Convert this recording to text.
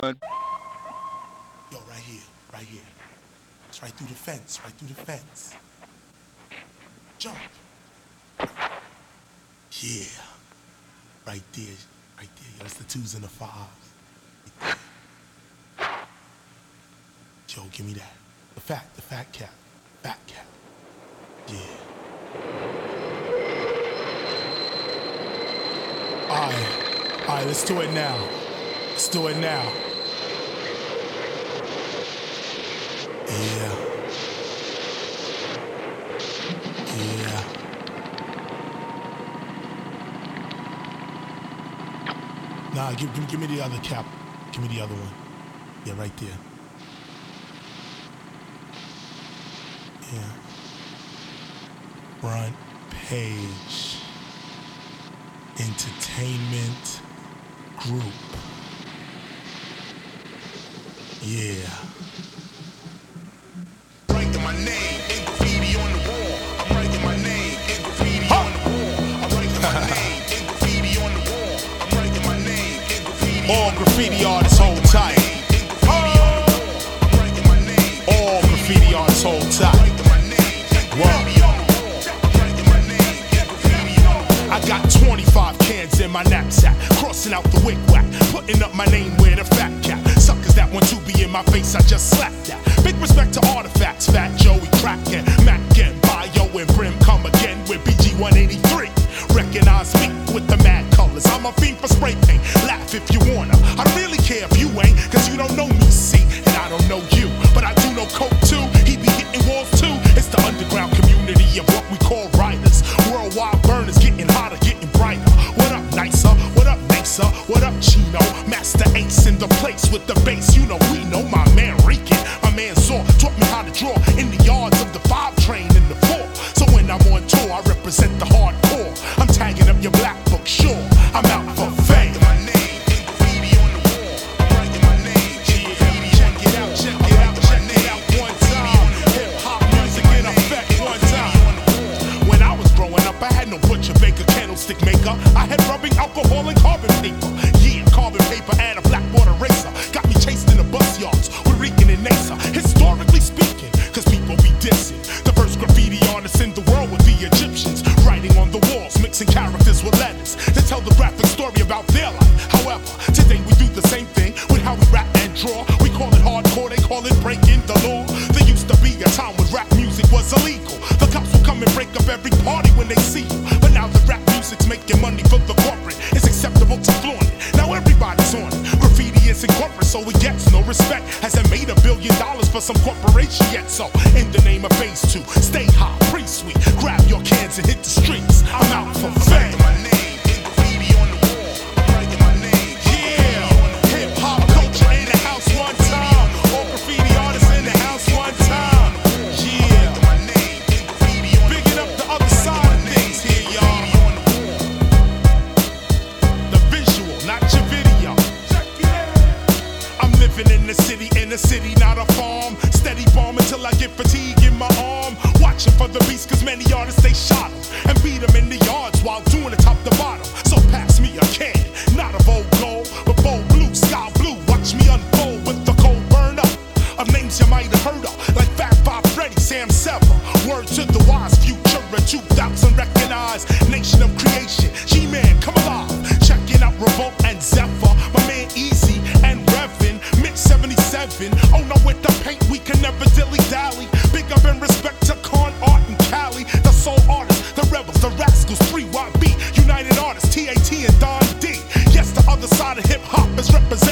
Yo, right here, right here. It's right through the fence, right through the fence. Jump. Yeah. Right there, right there. That's the twos and the fives. Right there. Yo, give me that. The fat cat. Fat cat. Yeah. Alright, let's do it now. Let's do it now. Yeah. Yeah. Nah, give me the other cap. Give me the other one. Yeah, right there. Yeah. Front page. Entertainment group. Yeah. Writing my name in graffiti on the wall. I'm writing my name in graffiti on the wall. I'm writing my name in graffiti on the wall. I'm writing my name in graffiti. All graffiti artists hold tight. All graffiti artists hold tight. Whoa. I got 25 cans in my knapsack, crossing out the wig-whack, putting up my name where the fat cat. Suckers that want to be in my face, I just slapped that. Big respect to artifacts, Fat Joey, Kraken, Mac and Bio and Brim come again with BG 183. Recognize me with the mad colors. I'm a fiend for spray paint. Laugh if you wanna. I don't really care if you ain't, cause you don't know me, see, and I don't know you. But I do know Coke too. He be hitting walls too. It's the underground community of what we call writers. Worldwide burners getting hotter, getting brighter. What up, Nicer? What up, Nicer? What up, Chino? Master Ace in the place with the bass. You know we know my man Rican. My man Saw taught me how to draw in the yards of the 5 train in the 4. So when I'm on tour, I represent the hardcore. I'm tagging up your black book, sure. I'm out for fame. My name in graffiti on the wall. I'm writing my name in graffiti. Check it out, check it out, check it out one time. Hip hop music in effect one time. When I was growing up, I had no butcher, baker, candlestick maker. I had rubbing alcohol and carbon paper. Yeah, carbon paper and a blackboard eraser. Got me chased in the bus yards with Rican and Nasa. Historically speaking, cause people be dissing. The first graffiti artists in the world were the Egyptians. Writing on the walls, mixing characters with letters to tell the graphic story about their life. However, today we do the same thing with how we rap and draw. We call it hardcore, they call it breaking the law. There used to be a time when rap music was illegal. The cops will come and break up every party when they see you. But now that rap music's making money for the corporate, it's acceptable to flaunt it. Now everybody's on it. Graffiti isn't corporate, so it gets no respect. Hasn't made $1 billion for some corporation yet. So in the name of phase 2, stay high, pretty sweet. Grab your cans and hit the streets. I'm out for fame. My name in graffiti on the wall. I'm writing my name. Yeah, hip hop culture in the house one time. All graffiti artists in the house one time. Yeah, My name in graffiti on the bigging up the other side of things here, y'all. The visual, not your video. I'm living in the city, not a farm. Steady bomb until I get fatigue in my arm. Watching for the beast, cause many artists they shot them and beat them in the yards while doing it top to bottom. So pass me a can, not a Vogue gold, but bold blue, sky blue. Watch me unfold with the cold burn up of names you might have heard of, like Fat Five Freddy, Sam Sever. Word to the wise, future of 2000 recognized. Nation of creation, G-Man, come alive. Checking out Revolt and Zephyr, my man Easy and Revin, Mitch 77. Oh no, with the paint we can never dilly-dally. Big up and respect to Con Art and Cali, the soul artists, the rebels, the rascals, 3YB, United Artists, TAT and Don D. Yes, the other side of hip-hop is represented